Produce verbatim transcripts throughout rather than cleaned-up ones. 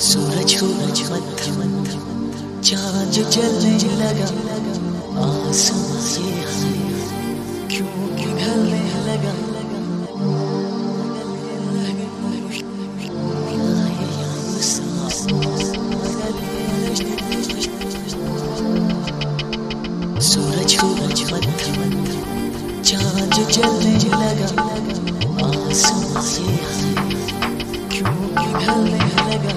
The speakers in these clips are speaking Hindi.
सूरज सूरज मध्यम चाँद जलने लगा, आसमां से क्यों पिघलने लगा। सूरज सूरज मध्यम चाँद जलने लगा, आसमां से क्यों पिघलने लगा।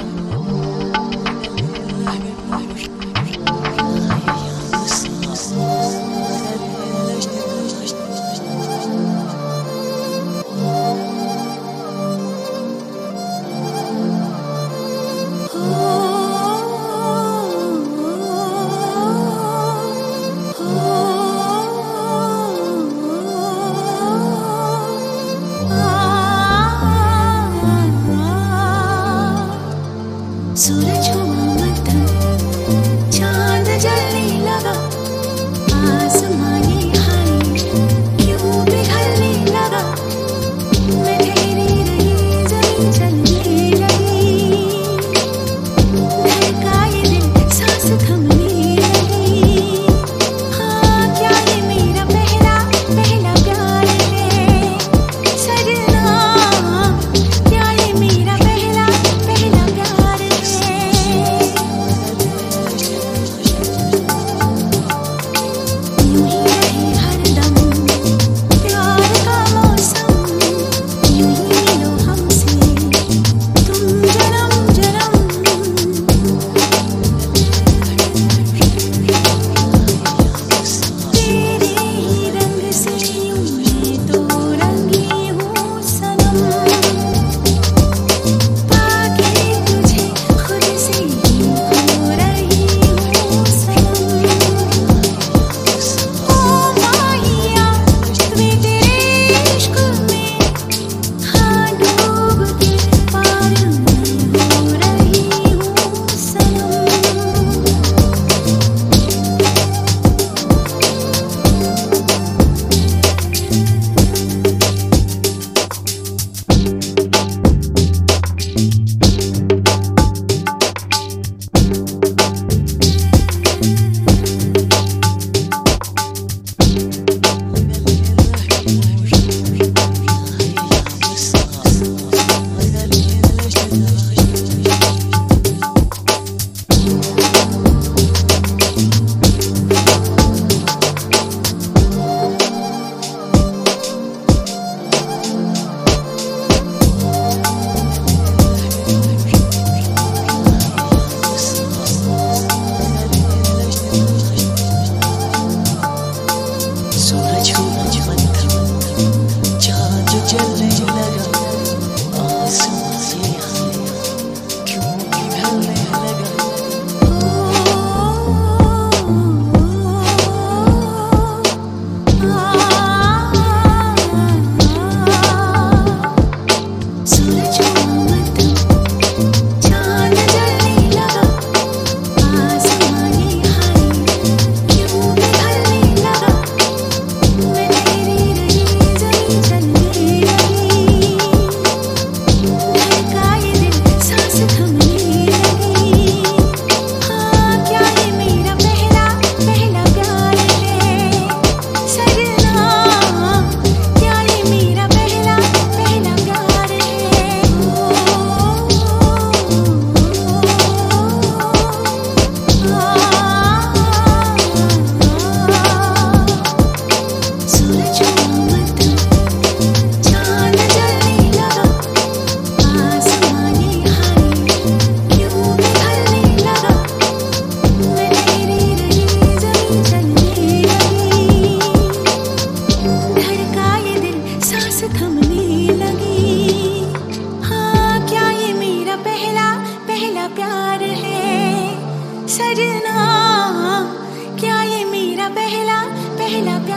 सूरज हुआ मध्यम चाँद जलने लगा, आसमानी हाय क्यों पिघलने लगा। मैं ठहरी रही जमीन चलने लगी, धड़का ये दिल सांस थमने लगी। हाँ क्या ये मेरा पहला पहला प्यार है सजना, क्या ये मेरा पहला पहला प्यार है। सूरज सूरज मध्यम चाँद जलने लगा, आसमां से क्यों पिघलने लगा। सूरज हुआ मध्यम चाँद जलने लगा, आसमानी हाय क्यों पिघलने लगा। मैं ठहरी रही जमीन चलने लगी, धड़का ये दिल सांस थमने लगी। हाँ क्या ये मेरा पहला पहला प्यार है सजना, क्या ये मेरा पहला पहला प्यार है। सूरज हुआ मध्यम चाँद जलने लगा, आसमानी हाय क्यों पिघलने लगा। मैं ठहरी रही जमीन चलने लगी, धड़का ये दिल सांस थमने लगी। हाँ क्या ये मेरा पहला पहला प्यार है सजना, क्या ये मेरा पहला पहला प्यार।